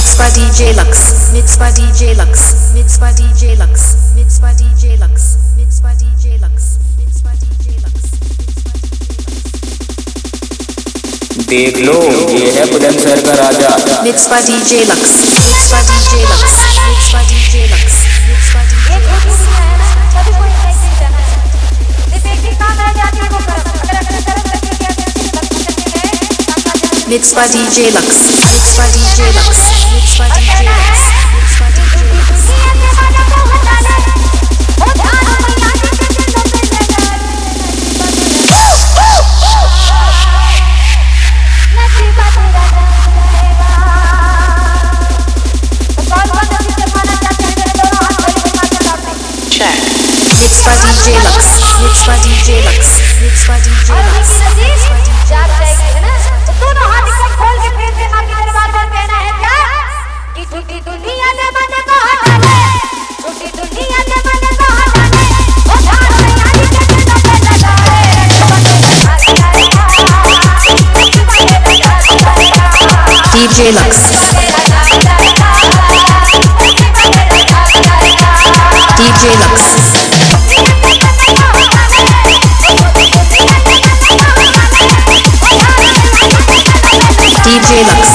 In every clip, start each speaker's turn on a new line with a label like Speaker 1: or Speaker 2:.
Speaker 1: Mixed by DJ Lux. Mixed by DJ Lux. Mixed by DJ Lux. Mixed by DJ Lux. Mixed by DJ Lux. Mixed by DJ Lux.
Speaker 2: देख लो ये है बुलंदशहर का राजा।
Speaker 1: Mixed by DJ Lux. Mixed by DJ Lux. Mixed by DJ Lux. Mixed by DJ Lux.
Speaker 3: कभी कोई नहीं जाना है। ये बेटी काम रह जाती है वो कर। अगर अपने तरफ करके क्या करते हैं?
Speaker 1: Mixed by DJ Lux. Mixed by DJ Lux. Mixed by DJ Lux. Mixed by DJ Lux. Mixed by DJ Lux. Mixed by DJ Lux. Mixed by DJ Lux.
Speaker 3: जाग जाएगी है ना? तो दोनों हाथ इकट्ठे खोल के फिर से माँ के दरबार पर कहना है क्या? कि झूठी दुनिया ने मन को हटा ले, झूठी दुनिया ने मन को हटा ले, वो धार में यारी के दिनों पे लगा है।
Speaker 1: DJ Lux. DJ Lux. DJ Lux.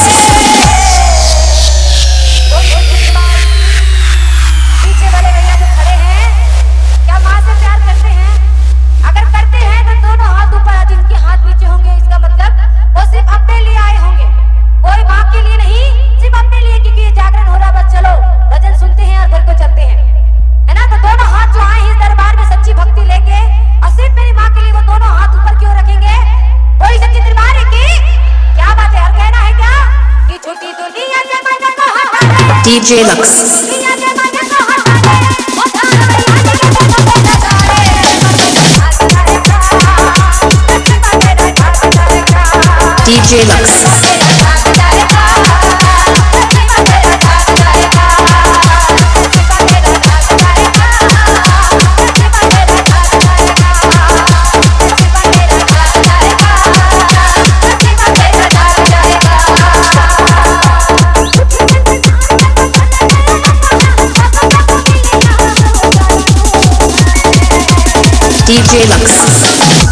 Speaker 3: पीछे वाले भैया जो खड़े हैं, क्या माँ से प्यार करते हैं? अगर करते हैं तो दोनों हाथ ऊपर, जिनके हाथ नीचे होंगे इसका मतलब वो सिर्फ अपने लिए आए होंगे, कोई माँ के लिए नहीं, सिर्फ अपने लिए, क्योंकि ये जागरण हो रहा। बस चलो भजन सुनते हैं और घर को चलते हैं, है ना? तो दोनों हाथ जो आए हैं इस दरबार में सच्ची भक्ति लेके और सिर्फ मेरी माँ के लिए, वो दोनों हाथ ऊपर क्यों रखेंगे? कोई सच्ची दरबार है की? क्या बात है? और कहना है क्या कि झूठी दुनिया से मन को हटा ले,
Speaker 1: DJ Lux.
Speaker 3: दुनिया से मन को हटा ले, वो धार में यारी के दिनों पे लगा है।
Speaker 1: DJ Lux. DJ Lux.